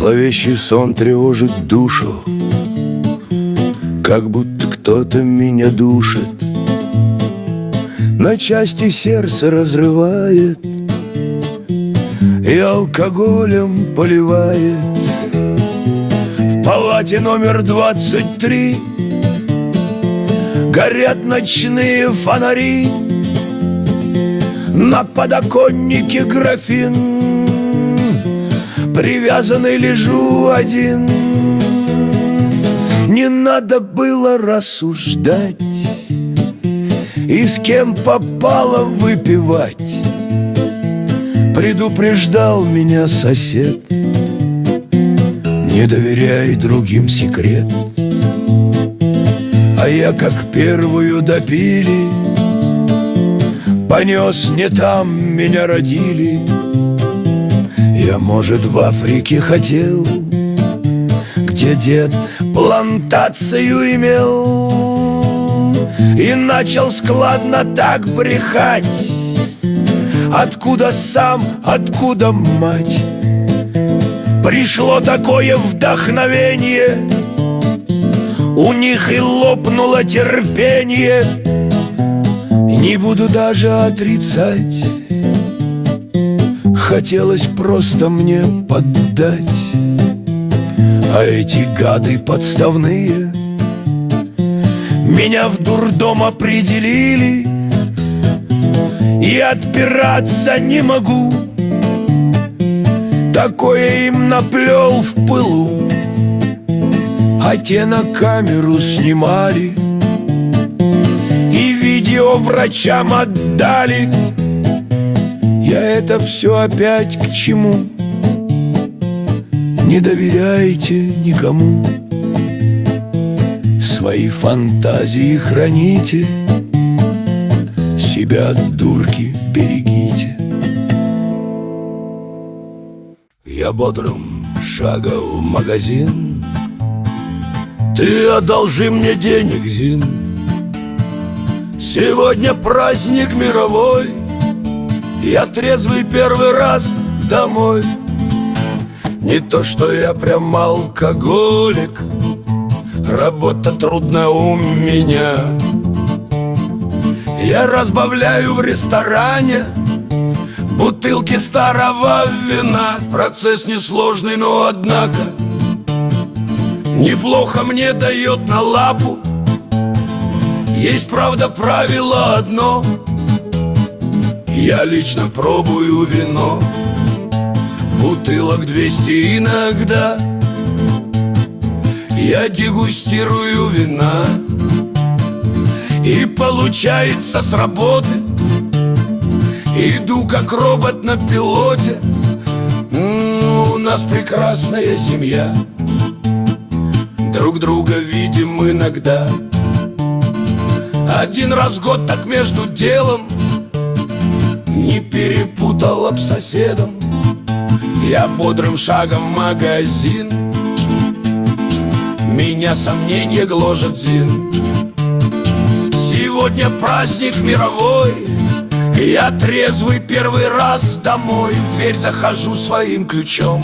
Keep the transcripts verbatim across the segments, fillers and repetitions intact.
Зловещий сон тревожит душу, как будто кто-то меня душит, на части сердце разрывает и алкоголем поливает. В палате номер двадцать три горят ночные фонари, на подоконнике графин, привязанный лежу один. Не надо было рассуждать и с кем попало выпивать. Предупреждал меня сосед: не доверяй другим секрет. А я, как первую допили, понес, не там меня родили. Я, может, в Африке хотел, где дед плантацию имел, и начал складно так брехать: откуда сам, откуда мать. Пришло такое вдохновение, у них и лопнуло терпение. Не буду даже отрицать, хотелось просто мне поддать. А эти гады подставные меня в дурдом определили, и отпираться не могу. Такое им наплел в пылу, а те на камеру снимали и видео врачам отдали. Я это все опять к чему? Не доверяйте никому, свои фантазии храните, себя от дурки берегите. Я бодрым шагом в магазин: ты одолжи мне денег, Зин. Сегодня праздник мировой, я трезвый первый раз домой. Не то, что я прям алкоголик, работа трудная у меня. Я разбавляю в ресторане бутылки старого вина. Процесс несложный, но однако неплохо мне дает на лапу. Есть, правда, правило одно: я лично пробую вино, бутылок двести иногда. Я дегустирую вина, и получается с работы иду как робот на пилоте. М-м, у нас прекрасная семья, друг друга видим иногда. Один раз в год так между делом не перепутала б соседом. Я бодрым шагом в магазин, меня сомнения гложет, Зин. Сегодня праздник мировой, я трезвый первый раз домой. В дверь захожу своим ключом,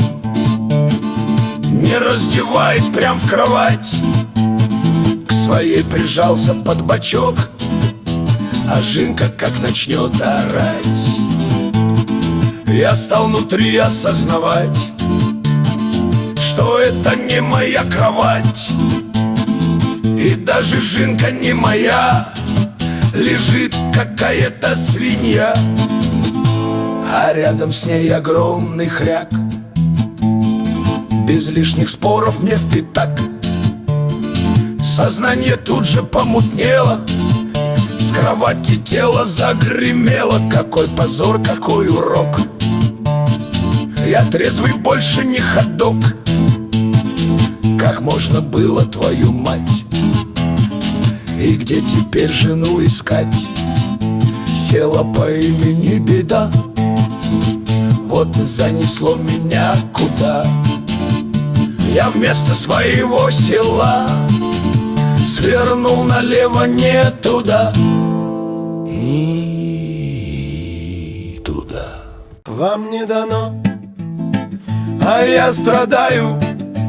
не раздеваясь, прям в кровать. К своей прижался под бочок, а Жинка как начнет орать. Я стал внутри осознавать, что это не моя кровать, и даже Жинка не моя. Лежит какая-то свинья, а рядом с ней огромный хряк. Без лишних споров мне впитак. Сознание тут же помутнело, с кровати тело загремело. Какой позор, какой урок! Я трезвый больше не ходок. Как можно было, твою мать? И где теперь жену искать? Села по имени Беда, вот занесло меня куда. Я вместо своего села свернул налево не туда. Не туда. Вам не дано а я страдаю.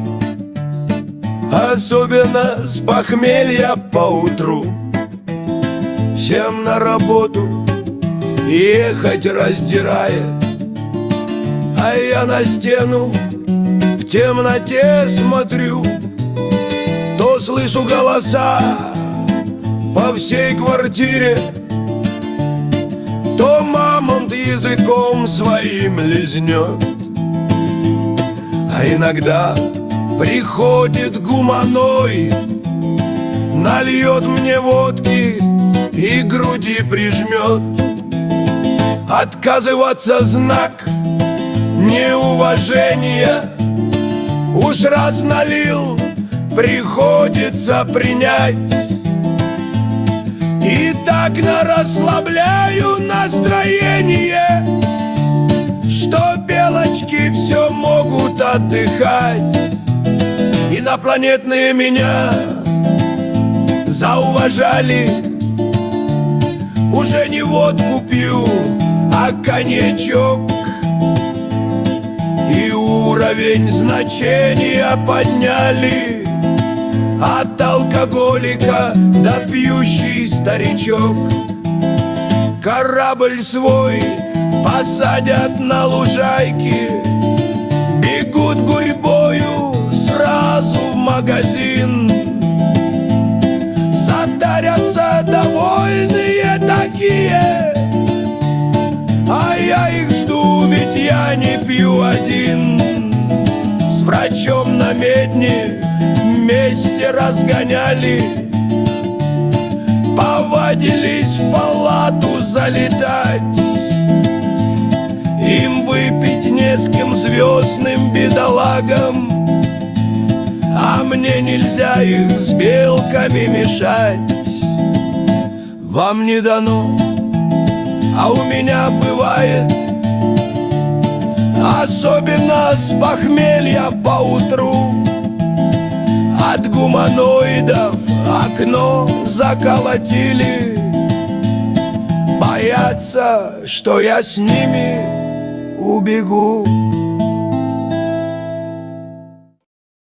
Особенно с похмелья поутру. Всем на работу ехать раздирает, а я на стену в темноте смотрю. То слышу голоса по всей квартире, то мамонт языком своим лизнет. А иногда приходит гуманоид, нальет мне водки и груди прижмет. Отказываться знак неуважения. Уж раз налил, приходится принять. И так нарасслабляю настроение, что белочки все могут отдыхать. Инопланетные меня зауважали. Уже не водку пью, а коньячок. И уровень значения подняли от алкоголика до пьющий старичок. Корабль свой посадят на лужайке, бегут гурьбою сразу в магазин. Затарятся довольные такие, а я их жду, ведь я не пью один. С врачом на медне вместе разгоняли, повадились в палату залетать. Им выпить не с кем, звездным бедолагам, а мне нельзя их с белками мешать. Вам не дано, а у меня бывает, особенно с похмелья поутру. От гуманоидов окно заколотили, боятся, что я с ними убегу.